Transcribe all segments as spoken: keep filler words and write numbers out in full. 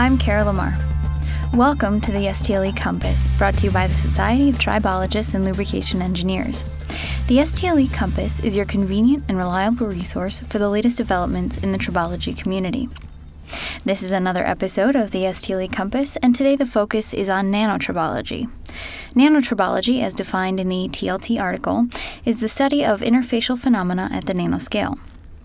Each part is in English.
I'm Kara Lamar. Welcome to the S T L E Compass, brought to you by the Society of Tribologists and Lubrication Engineers. The S T L E Compass is your convenient and reliable resource for the latest developments in the tribology community. This is another episode of the S T L E Compass, and today the focus is on nanotribology. Nanotribology, as defined in the T L T article, is the study of interfacial phenomena at the nanoscale.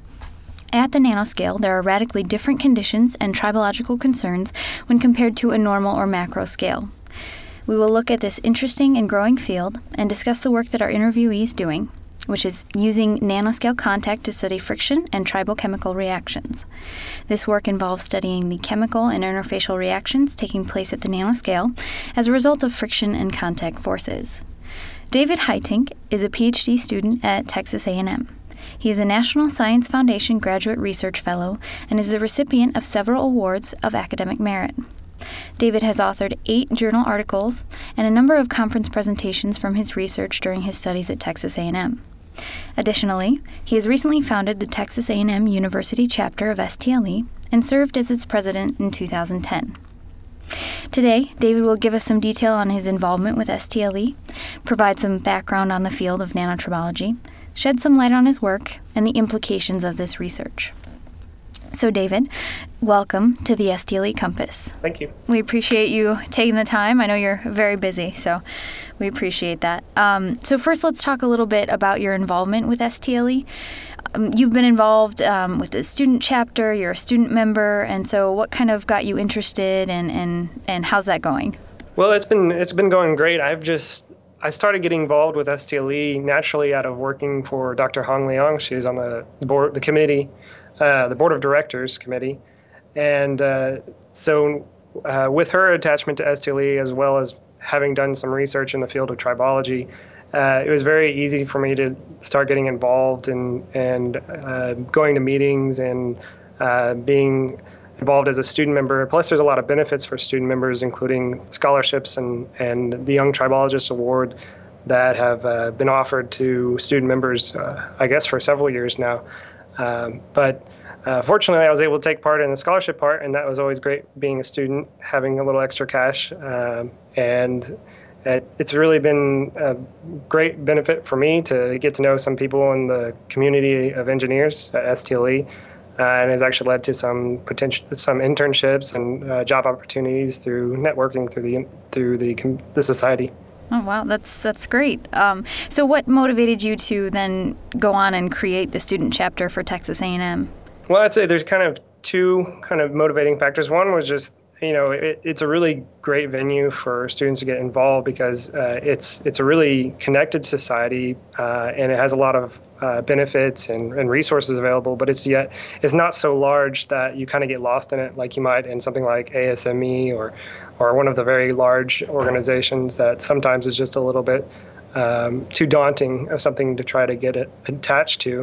At the nanoscale, there are radically different conditions and tribological concerns when compared to a normal or macro scale. We will look at this interesting and growing field and discuss the work that our interviewee is doing, which is using nanoscale contact to study friction and tribochemical reactions. This work involves studying the chemical and interfacial reactions taking place at the nanoscale as a result of friction and contact forces. David Heitink is a P H D student at Texas A and M. He is a National Science Foundation Graduate Research Fellow and is the recipient of several awards of academic merit. David has authored eight journal articles and a number of conference presentations from his research during his studies at Texas A and M. Additionally, he has recently founded the Texas A and M University chapter of S T L E and served as its president in two thousand ten. Today, David will give us some detail on his involvement with S T L E, provide some background on the field of nanotribology, shed some light on his work and the implications of this research. So David, welcome to the S T L E Compass. Thank you. We appreciate you taking the time. I know you're very busy, so we appreciate that. Um, so first, let's talk a little bit about your involvement with S T L E. Um, you've been involved um, with the student chapter, you're a student member, and so what kind of got you interested and, and, and how's that going? Well, it's been it's been going great. I've just I started getting involved with S T L E naturally out of working for Doctor Hong Liang. She was on the board, the committee, uh, the board of directors committee, and uh, so uh, with her attachment to S T L E as well as having done some research in the field of tribology, uh, it was very easy for me to start getting involved and and uh, going to meetings and uh, being involved as a student member. Plus, there's a lot of benefits for student members, including scholarships and, and the Young Tribologist Award that have uh, been offered to student members, uh, I guess, for several years now. Um, but uh, fortunately, I was able to take part in the scholarship part, and that was always great being a student, having a little extra cash. Um, and it, it's really been a great benefit for me to get to know some people in the community of engineers at S T L E. Uh, and has actually led to some potential, some internships and uh, job opportunities through networking through the through the the society. Oh wow, that's that's great. Um, so, what motivated you to then go on and create the student chapter for Texas A and M? Well, I'd say there's kind of two kind of motivating factors. One was just you know it, it's a really great venue for students to get involved because uh, it's it's a really connected society uh, and it has a lot of Uh, benefits and, and resources available, but it's yet it's not so large that you kind of get lost in it like you might in something like A S M E or or one of the very large organizations that sometimes is just a little bit um, too daunting of something to try to get it attached to.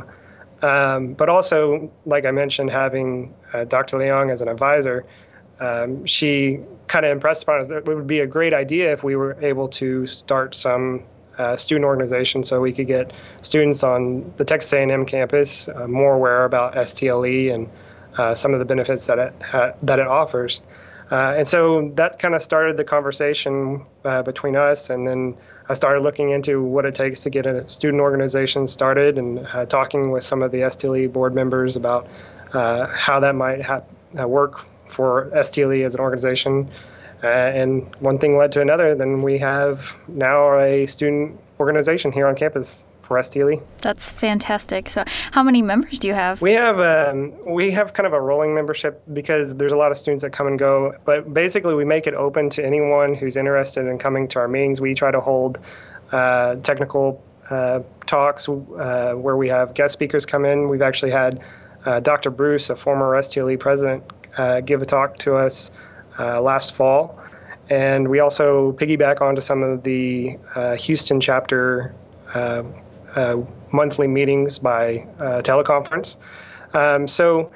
Um, but also, like I mentioned, having uh, Doctor Liang as an advisor, um, she kind of impressed upon us that it would be a great idea if we were able to start some Uh, student organization so we could get students on the Texas A and M campus uh, more aware about S T L E and uh, some of the benefits that it ha- that it offers. Uh, and so that kind of started the conversation uh, between us, and then I started looking into what it takes to get a student organization started and uh, talking with some of the S T L E board members about uh, how that might ha- uh, work for S T L E as an organization. Uh, and one thing led to another, then we have now a student organization here on campus for S T L E. That's fantastic. So how many members do you have? We have um, we have kind of a rolling membership because there's a lot of students that come and go. But basically, we make it open to anyone who's interested in coming to our meetings. We try to hold uh, technical uh, talks uh, where we have guest speakers come in. We've actually had uh, Doctor Bruce, a former S T L E president, uh, give a talk to us Uh, last fall, and we also piggyback onto some of the uh, Houston chapter uh, uh, monthly meetings by uh, teleconference. Um, so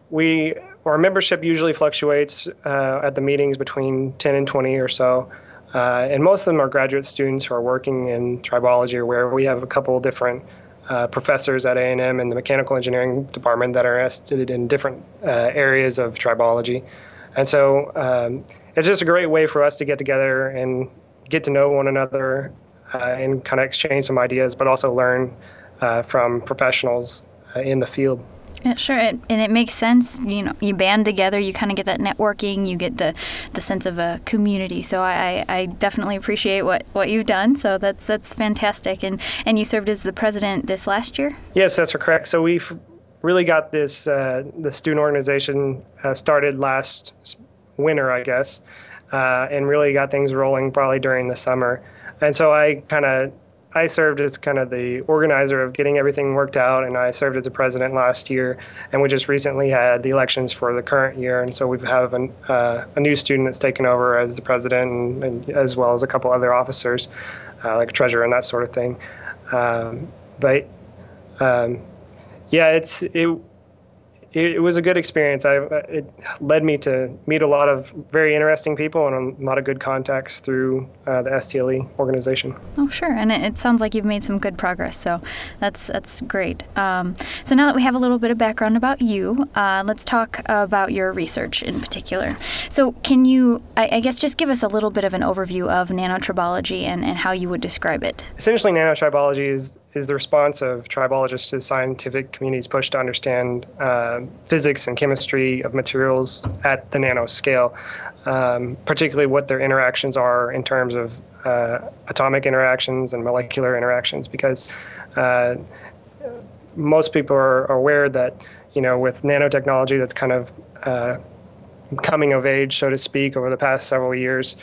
we our membership usually fluctuates uh, at the meetings between ten and twenty or so, uh, and most of them are graduate students who are working in tribology, where we have a couple different uh, professors at A and M in the mechanical engineering department that are interested in different uh, areas of tribology. And so um, it's just a great way for us to get together and get to know one another uh, and kind of exchange some ideas, but also learn uh, from professionals uh, in the field. Yeah, sure, it, and it makes sense. You know, you band together, you kind of get that networking, you get the, the sense of a community. So I, I definitely appreciate what, what you've done. So that's that's fantastic. And and you served as the president this last year? Yes, that's correct. So we've really got this uh, the student organization uh, started last winter, I guess, uh, and really got things rolling probably during the summer. And so I kind of I served as kind of the organizer of getting everything worked out, and I served as the president last year. And we just recently had the elections for the current year, and so we have an, uh, a new student that's taken over as the president, and, and as well as a couple other officers, uh, like a treasurer and that sort of thing. Um, but um, yeah, it's it. It was a good experience. I, it led me to meet a lot of very interesting people and a lot of good contacts through uh, the S T L E organization. Oh, sure. And it, it sounds like you've made some good progress, so that's that's great. Um, so now that we have a little bit of background about you, uh, let's talk about your research in particular. So can you, I, I guess, just give us a little bit of an overview of nanotribology and, and how you would describe it? Essentially, nanotribology is is the response of tribologists to the scientific community's push to understand uh, physics and chemistry of materials at the nanoscale, um, particularly what their interactions are in terms of uh, atomic interactions and molecular interactions, because uh, most people are aware that, you know, with nanotechnology that's kind of uh, coming of age, so to speak, over the past several years,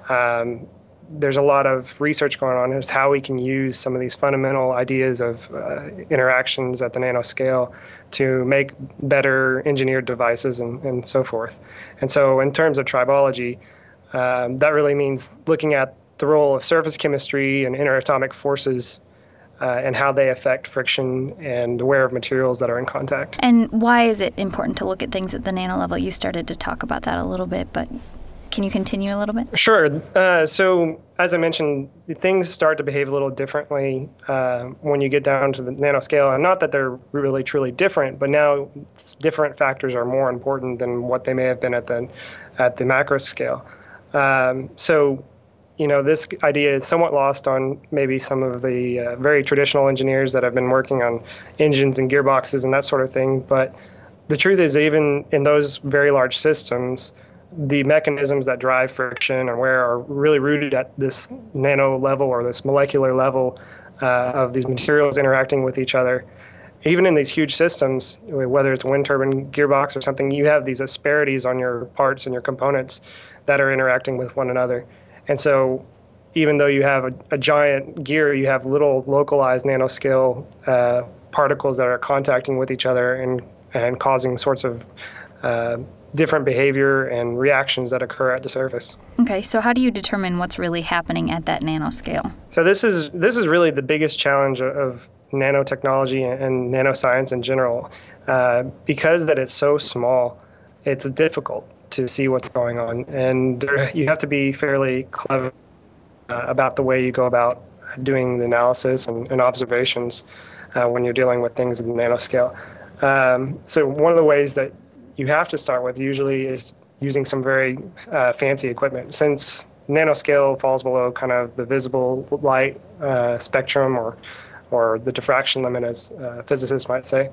um, there's a lot of research going on as how we can use some of these fundamental ideas of uh, interactions at the nanoscale to make better engineered devices and, and so forth. And so in terms of tribology, um, that really means looking at the role of surface chemistry and interatomic forces uh, and how they affect friction and the wear of materials that are in contact. And why is it important to look at things at the nano level? You started to talk about that a little bit, but can you continue a little bit? Sure. Uh, so as I mentioned, things start to behave a little differently uh, when you get down to the nanoscale. And not that they're really, truly different, but now different factors are more important than what they may have been at the, at the macro scale. Um, so, you know, this idea is somewhat lost on maybe some of the uh, very traditional engineers that have been working on engines and gearboxes and that sort of thing. But the truth is, even in those very large systems, the mechanisms that drive friction and wear are really rooted at this nano level or this molecular level uh, of these materials interacting with each other. Even in these huge systems, whether it's a wind turbine gearbox or something, you have these asperities on your parts and your components that are interacting with one another. And so even though you have a, a giant gear, you have little localized nanoscale uh, particles that are contacting with each other and, and causing sorts of uh, different behavior and reactions that occur at the surface. Okay, so how do you determine what's really happening at that nanoscale? So this is this is really the biggest challenge of nanotechnology and nanoscience in general. Uh, because that it's so small, it's difficult to see what's going on, and there, you have to be fairly clever uh, about the way you go about doing the analysis and, and observations uh, when you're dealing with things at the nanoscale. Um, so one of the ways that you have to start with usually is using some very uh, fancy equipment. Since nanoscale falls below kind of the visible light uh, spectrum or or the diffraction limit, as uh, physicists might say,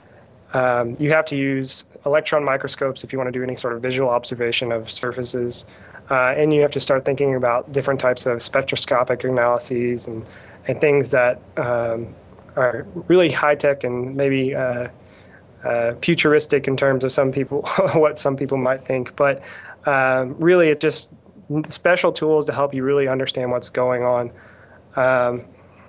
um, you have to use electron microscopes if you want to do any sort of visual observation of surfaces. Uh, and you have to start thinking about different types of spectroscopic analyses and, and things that um, are really high-tech and maybe uh, Uh, futuristic in terms of some people, what some people might think. But um, really, it's just special tools to help you really understand what's going on. Um,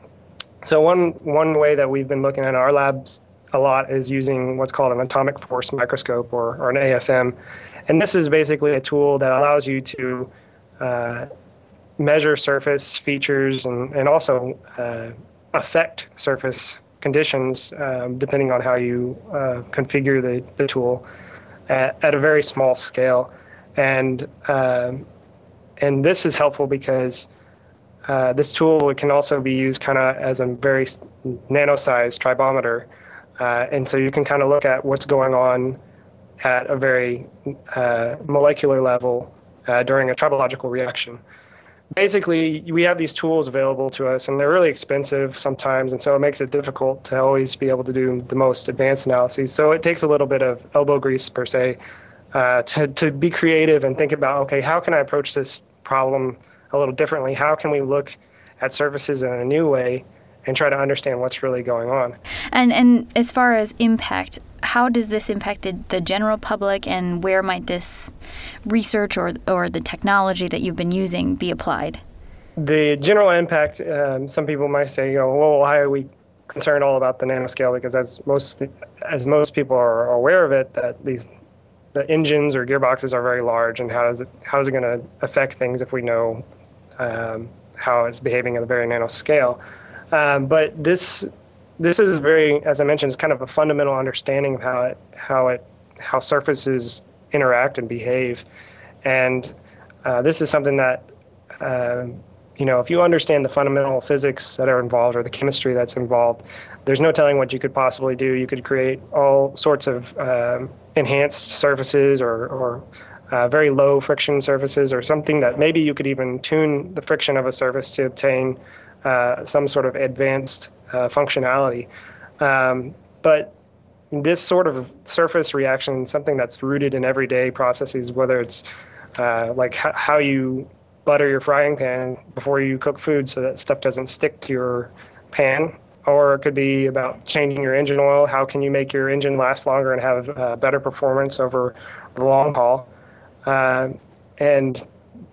so one one way that we've been looking at in our labs a lot is using what's called an atomic force microscope, or, or an A F M. And this is basically a tool that allows you to uh, measure surface features and, and also uh, affect surface conditions, um, depending on how you uh, configure the, the tool at, at a very small scale. And um, and this is helpful because uh, this tool can also be used kind of as a very nano-sized tribometer. Uh, and so you can kind of look at what's going on at a very uh, molecular level uh, during a tribological reaction. Basically, we have these tools available to us, and they're really expensive sometimes, and so it makes it difficult to always be able to do the most advanced analyses. So it takes a little bit of elbow grease, per se, uh, to, to be creative and think about, okay, how can I approach this problem a little differently? How can we look at surfaces in a new way and try to understand what's really going on? And and as far as impact, how does this impact the, the general public, and where might this research or or the technology that you've been using be applied? The general impact, um, some people might say, you know, well, why are we concerned all about the nanoscale? Because as most as most people are aware of it, that these the engines or gearboxes are very large, and how is it how is it going to affect things if we know um, how it's behaving at a very nanoscale? Um, but this this is very, as I mentioned, it's kind of a fundamental understanding of how it how it how surfaces interact and behave, and uh, this is something that uh, you know, if you understand the fundamental physics that are involved or the chemistry that's involved, there's no telling what you could possibly do. You could create all sorts of um, enhanced surfaces or, or uh, very low friction surfaces, or something that maybe you could even tune the friction of a surface to obtain uh, some sort of advanced uh, functionality. Um, but this sort of surface reaction is something that's rooted in everyday processes, whether it's uh, like h- how you butter your frying pan before you cook food so that stuff doesn't stick to your pan, or it could be about changing your engine oil. How can you make your engine last longer and have uh, better performance over the long haul? Uh, and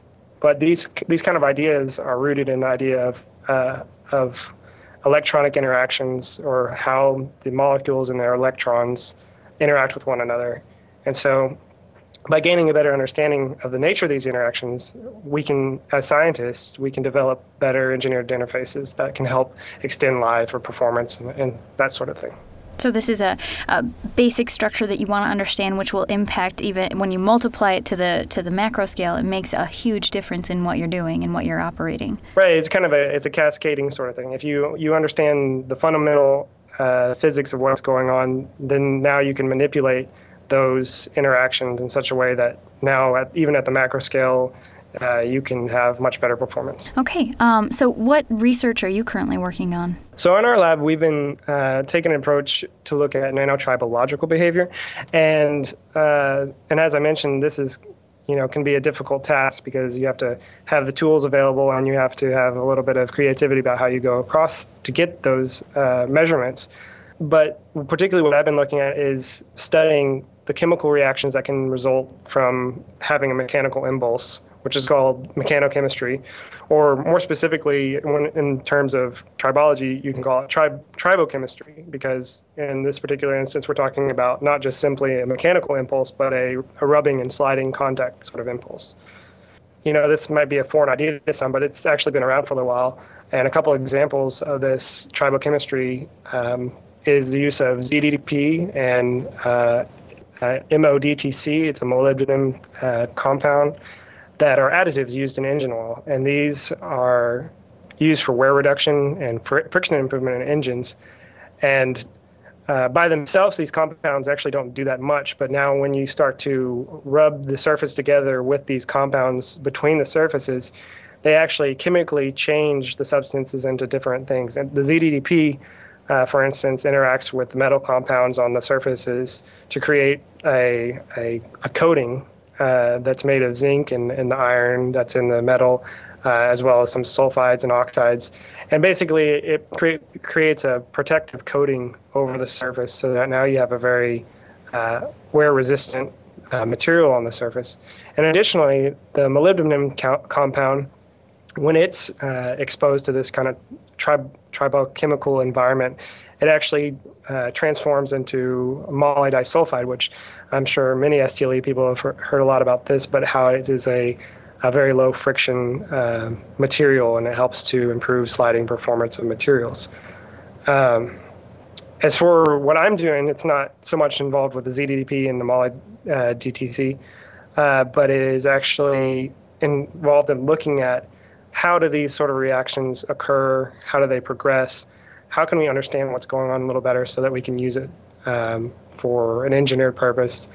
but these these kind of ideas are rooted in the idea of uh, of electronic interactions, or how the molecules and their electrons interact with one another. And so by gaining a better understanding of the nature of these interactions, we can, as scientists, we can develop better engineered interfaces that can help extend life or performance and, and that sort of thing. So this is a, a basic structure that you want to understand, which will impact, even when you multiply it to the to the macro scale, it makes a huge difference in what you're doing and what you're operating. Right. It's kind of a it's a cascading sort of thing. If you you understand the fundamental uh, physics of what's going on, then now you can manipulate those interactions in such a way that now, at, even at the macro scale, uh, you can have much better performance. Okay, um, so what research are you currently working on? So in our lab, we've been uh, taking an approach to look at nanotribological behavior, and uh, and as I mentioned, this is, you know, can be a difficult task because you have to have the tools available and you have to have a little bit of creativity about how you go across to get those uh, measurements. But particularly what I've been looking at is studying the chemical reactions that can result from having a mechanical impulse, which is called mechanochemistry, or more specifically, when, in terms of tribology, you can call it tri- tribochemistry, because in this particular instance, we're talking about not just simply a mechanical impulse, but a, a rubbing and sliding contact sort of impulse. You know, this might be a foreign idea to some, but it's actually been around for a little while. And a couple of examples of this tribochemistry um, is the use of Z D D P and uh, uh, M O D T C. It's a molybdenum uh, compound that are additives used in engine oil. And these are used for wear reduction and fr- friction improvement in engines. And uh, by themselves, these compounds actually don't do that much. But now when you start to rub the surface together with these compounds between the surfaces, they actually chemically change the substances into different things. And the Z D D P, Uh, for instance, interacts with metal compounds on the surfaces to create a a, a coating uh, that's made of zinc and, and the iron that's in the metal, uh, as well as some sulfides and oxides. And basically, it cre- creates a protective coating over the surface so that now you have a very uh, wear-resistant uh, material on the surface. And additionally, the molybdenum co- compound, when it's uh, exposed to this kind of tri- tribochemical environment, it actually uh, transforms into moly disulfide, which I'm sure many S T L E people have heard a lot about this, but how it is a, a very low friction uh, material, and it helps to improve sliding performance of materials. Um, as for what I'm doing, it's not so much involved with the Z D D P and the moly uh, D T C, uh, but it is actually involved in looking at how do these sort of reactions occur? How do they progress? How can we understand what's going on a little better so that we can use it um, for an engineered purpose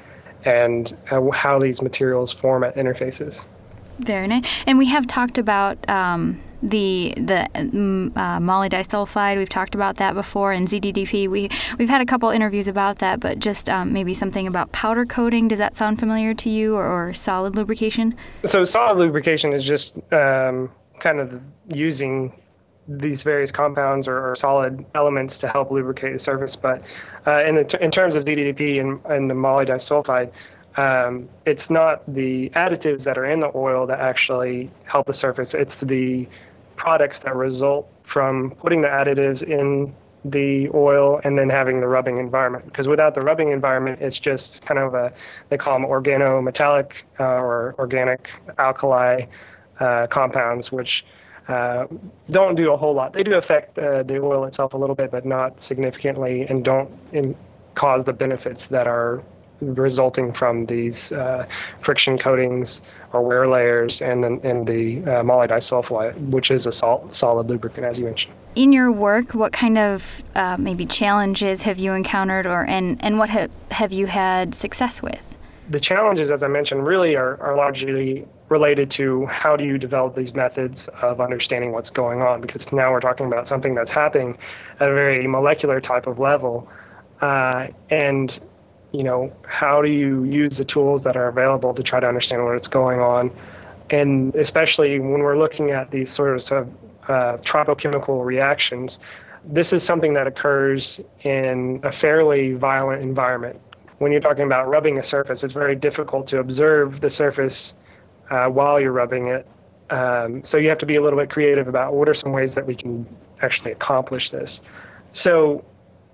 and uh, how these materials form at interfaces. Very nice. And we have talked about um, the the uh, moly disulfide. We've talked about that before, and Z D D P. We we've had a couple interviews about that, but just um, maybe something about powder coating. Does that sound familiar to you, or, or solid lubrication? So solid lubrication is just um, kind of using these various compounds or, or solid elements to help lubricate the surface. But uh, in the t- in terms of Z D D P and, and the moly disulfide, Um, it's not the additives that are in the oil that actually help the surface. It's the products that result from putting the additives in the oil and then having the rubbing environment. Because without the rubbing environment, it's just kind of a, they call them organometallic uh, or organic alkali uh, compounds, which uh, don't do a whole lot. They do affect uh, the oil itself a little bit, but not significantly, and don't in, cause the benefits that are resulting from these uh, friction coatings or wear layers and then and the uh, moly disulfide, which is a salt, solid lubricant, as you mentioned. In your work, what kind of uh, maybe challenges have you encountered, or and, and what ha- have you had success with? The challenges, as I mentioned, really are, are largely related to how do you develop these methods of understanding what's going on, because now we're talking about something that's happening at a very molecular type of level, uh, and you know, how do you use the tools that are available to try to understand what's going on? And especially when we're looking at these sorts of uh, tropochemical reactions, this is something that occurs in a fairly violent environment. When you're talking about rubbing a surface, it's very difficult to observe the surface uh, while you're rubbing it. Um, so you have to be a little bit creative about what are some ways that we can actually accomplish this. So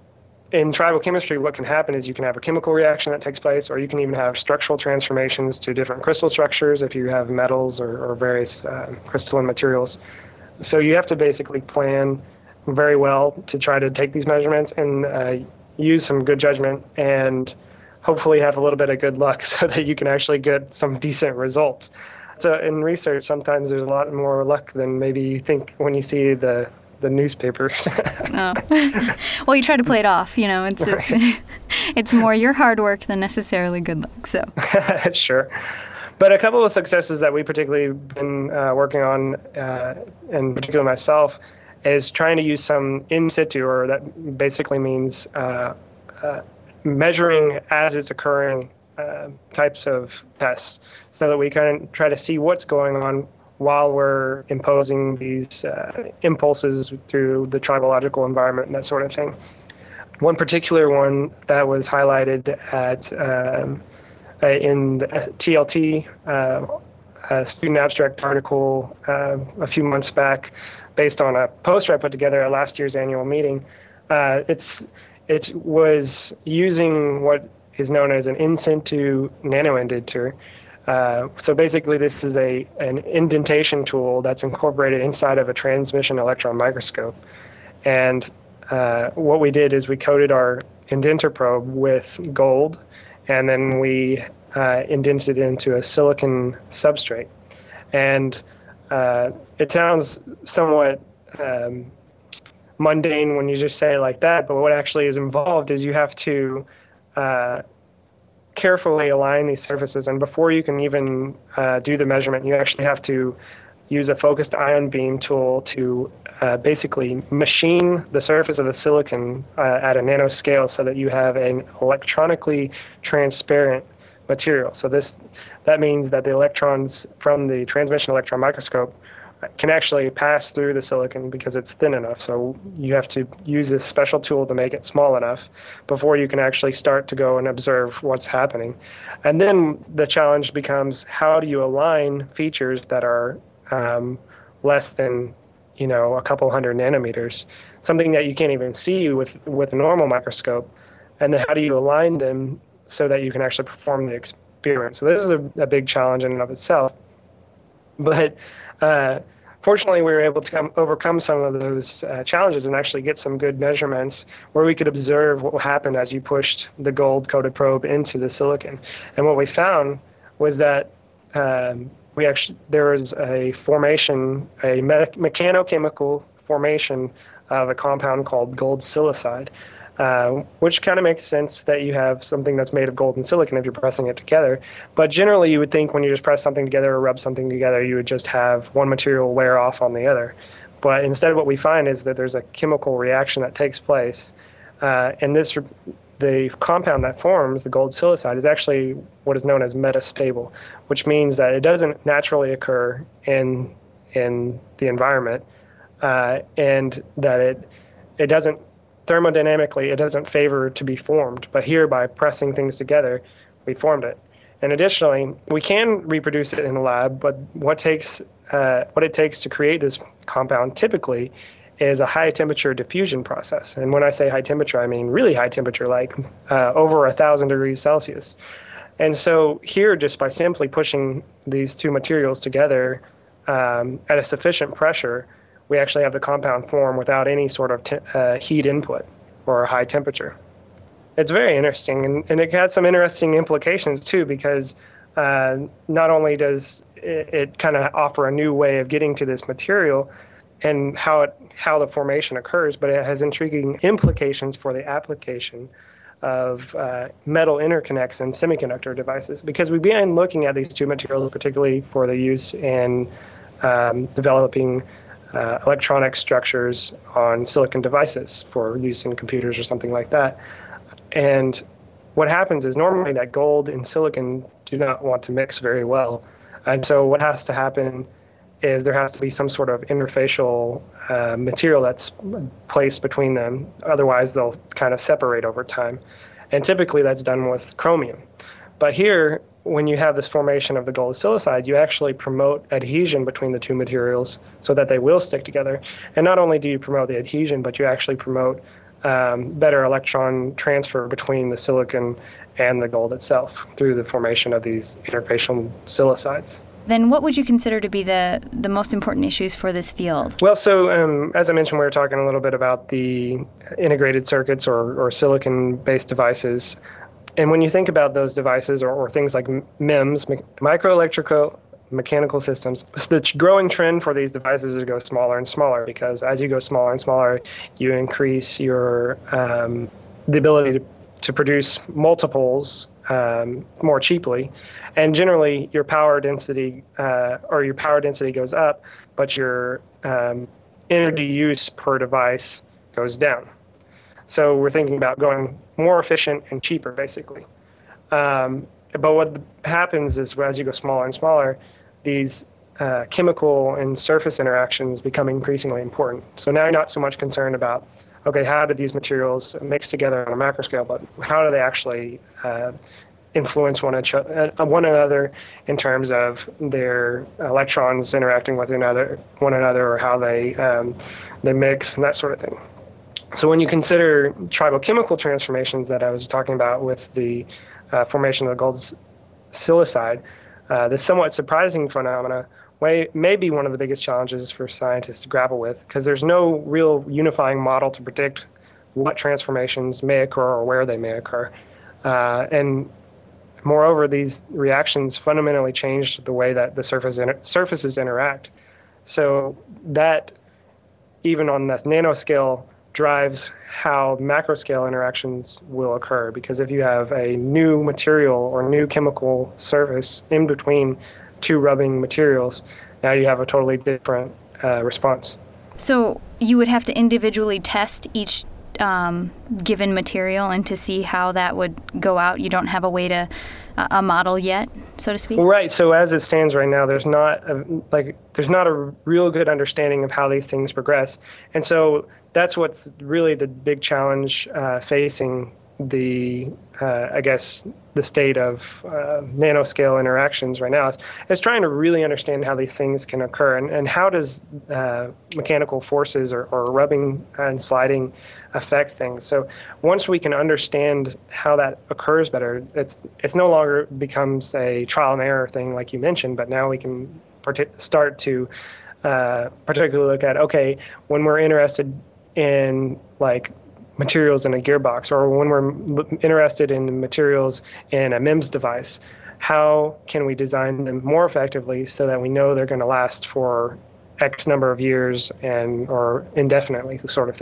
in tribal chemistry, what can happen is you can have a chemical reaction that takes place, or you can even have structural transformations to different crystal structures if you have metals or, or various uh, crystalline materials. So you have to basically plan very well to try to take these measurements and uh, use some good judgment and hopefully have a little bit of good luck so that you can actually get some decent results. So in research, sometimes there's a lot more luck than maybe you think when you see the the newspapers. Oh. Well, you try to play it off, you know, it's right. it, it's more your hard work than necessarily good luck, so. Sure. But a couple of successes that we particularly been uh, working on, uh, and particularly myself, is trying to use some in situ, or that basically means uh, uh, measuring as it's occurring uh, types of tests, so that we kind of try to see what's going on while we're imposing these uh, impulses through the tribological environment and that sort of thing. One particular one that was highlighted at um, uh, in the T L T, uh, a student abstract article uh, a few months back, based on a poster I put together at last year's annual meeting. Uh, it's it was using what is known as an in situ nanoindenter. Uh, so basically, this is a an indentation tool that's incorporated inside of a transmission electron microscope. And uh, what we did is we coated our indenter probe with gold, and then we uh, indented it into a silicon substrate. And uh, it sounds somewhat um, mundane when you just say it like that, but what actually is involved is you have to uh, carefully align these surfaces, and before you can even uh, do the measurement, you actually have to use a focused ion beam tool to uh, basically machine the surface of the silicon uh, at a nanoscale so that you have an electronically transparent material. So this that means that the electrons from the transmission electron microscope can actually pass through the silicon because it's thin enough. So you have to use this special tool to make it small enough before you can actually start to go and observe what's happening. And then the challenge becomes, how do you align features that are um, less than, you know, a couple hundred nanometers, something that you can't even see with, with a normal microscope, and then how do you align them so that you can actually perform the experiment? So this is a, a big challenge in and of itself. But Uh, fortunately, we were able to come, overcome some of those uh, challenges and actually get some good measurements where we could observe what happened as you pushed the gold-coated probe into the silicon. And what we found was that um, we actually there was a formation, a me- mechanochemical formation of a compound called gold silicide. uh, which kind of makes sense that you have something that's made of gold and silicon if you're pressing it together. But generally, you would think when you just press something together or rub something together, you would just have one material wear off on the other. But instead, what we find is that there's a chemical reaction that takes place, uh, and this the compound that forms, the gold silicide, is actually what is known as metastable, which means that it doesn't naturally occur in in the environment, uh, and that it it doesn't thermodynamically it doesn't favor to be formed. But here, by pressing things together, we formed it. And additionally, we can reproduce it in the lab, but what takes uh, what it takes to create this compound typically is a high temperature diffusion process. And when I say high temperature, I mean really high temperature, like uh, over a thousand degrees Celsius. And so here, just by simply pushing these two materials together um, at a sufficient pressure, we actually have the compound form without any sort of te- uh, heat input or high temperature. It's very interesting, and, and it has some interesting implications too, because uh, not only does it, it kind of offer a new way of getting to this material and how it how the formation occurs, but it has intriguing implications for the application of uh, metal interconnects in semiconductor devices, because we began looking at these two materials particularly for the use in um, developing uh, electronic structures on silicon devices for use in computers or something like that. And what happens is normally that gold and silicon do not want to mix very well. And so what has to happen is there has to be some sort of interfacial uh, material that's placed between them. Otherwise, they'll kind of separate over time. And typically that's done with chromium. But here, when you have this formation of the gold silicide, you actually promote adhesion between the two materials so that they will stick together. And not only do you promote the adhesion, but you actually promote um, better electron transfer between the silicon and the gold itself through the formation of these interfacial silicides. Then what would you consider to be the, the most important issues for this field? Well, so um, as I mentioned, we were talking a little bit about the integrated circuits or, or silicon-based devices. And when you think about those devices or, or things like M I Ms, microelectrical mechanical systems, the growing trend for these devices is to go smaller and smaller, because as you go smaller and smaller, you increase your um, the ability to, to produce multiples um, more cheaply. And generally, your power density uh, or your power density goes up, but your um, energy use per device goes down. So we're thinking about going more efficient and cheaper, basically. Um, but what happens is, as you go smaller and smaller, these uh, chemical and surface interactions become increasingly important. So now you're not so much concerned about, okay, how do these materials mix together on a macro scale, but how do they actually uh, influence one, each, uh, one another in terms of their electrons interacting with another, one another, or how they um, they mix and that sort of thing. So when you consider tribochemical transformations that I was talking about with the uh, formation of the gold silicide, uh, this somewhat surprising phenomena may, may be one of the biggest challenges for scientists to grapple with, because there's no real unifying model to predict what transformations may occur or where they may occur. Uh, and moreover, these reactions fundamentally change the way that the surface inter- surfaces interact. So that, even on the nanoscale, drives how macroscale interactions will occur, because if you have a new material or new chemical surface in between two rubbing materials, now you have a totally different uh, response. So you would have to individually test each um, given material and to see how that would go out. You don't have a way to uh, a model yet, so to speak? Right. So as it stands right now, there's not a, like there's not a real good understanding of how these things progress, and so that's what's really the big challenge uh, facing the, uh, I guess, the state of uh, nanoscale interactions right now is, is trying to really understand how these things can occur, and, and how does uh, mechanical forces or, or rubbing and sliding affect things. So once we can understand how that occurs better, it's it's no longer becomes a trial and error thing like you mentioned, but now we can part- start to uh, particularly look at, okay, when we're interested in like materials in a gearbox, or when we're interested in materials in a M I M S device, how can we design them more effectively so that we know they're going to last for X number of years and or indefinitely, sort of thing.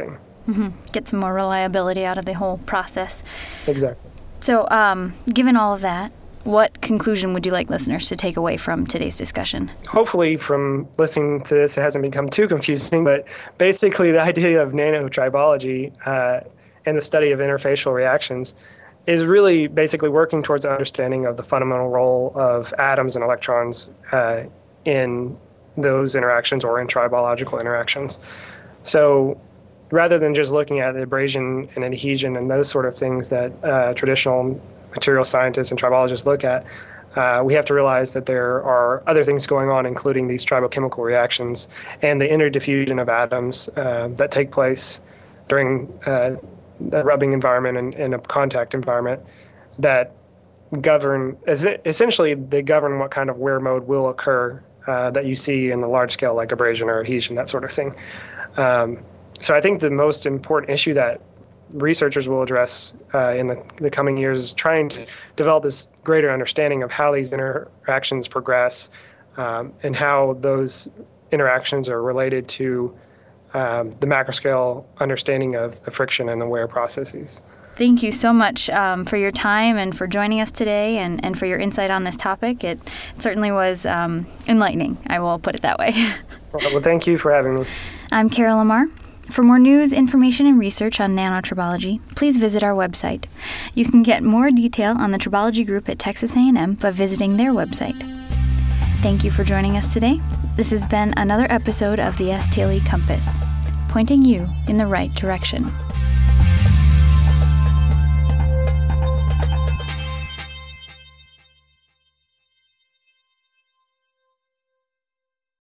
Mm-hmm. Get some more reliability out of the whole process. Exactly. So, um, given all of that, what conclusion would you like listeners to take away from today's discussion? Hopefully from listening to this, it hasn't become too confusing, but basically the idea of nanotribology uh, and the study of interfacial reactions is really basically working towards an understanding of the fundamental role of atoms and electrons uh, in those interactions or in tribological interactions. So rather than just looking at abrasion and adhesion and those sort of things that uh, traditional material scientists and tribologists look at, uh, we have to realize that there are other things going on, including these tribochemical reactions and the interdiffusion of atoms uh, that take place during uh, a rubbing environment and, and a contact environment that govern, essentially they govern what kind of wear mode will occur uh, that you see in the large scale, like abrasion or adhesion, that sort of thing. Um, so I think the most important issue that researchers will address uh, in the, the coming years is trying to develop this greater understanding of how these interactions progress um, and how those interactions are related to um, the macroscale understanding of the friction and the wear processes. Thank you so much um, for your time and for joining us today and, and for your insight on this topic. It certainly was um, enlightening, I will put it that way. Well, thank you for having me. I'm Carol Lamar. For more news, information, and research on nanotribology, please visit our website. You can get more detail on the tribology group at Texas A and M by visiting their website. Thank you for joining us today. This has been another episode of the S T L E Compass, pointing you in the right direction.